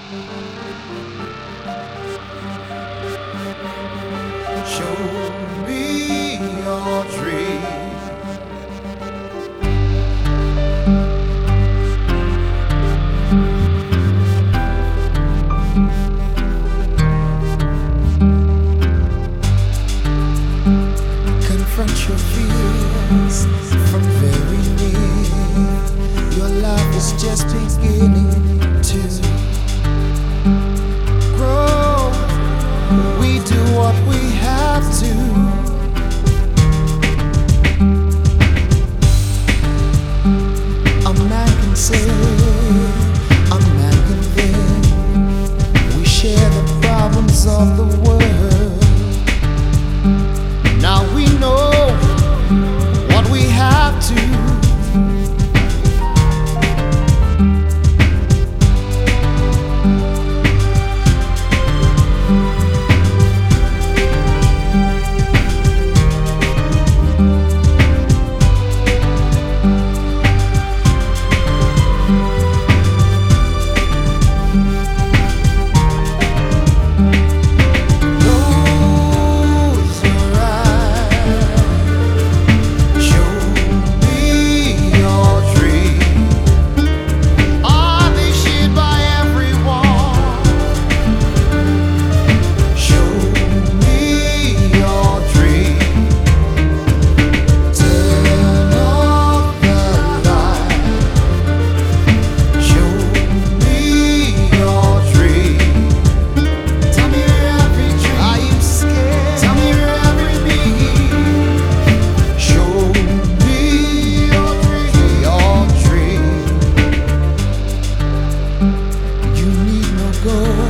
Show me your dream. Confront your fears from very near. Your life is just beginning to grow. We do what we have to. A man can say, a man can think. We share the problems of the world. Now we know what we have to. Go.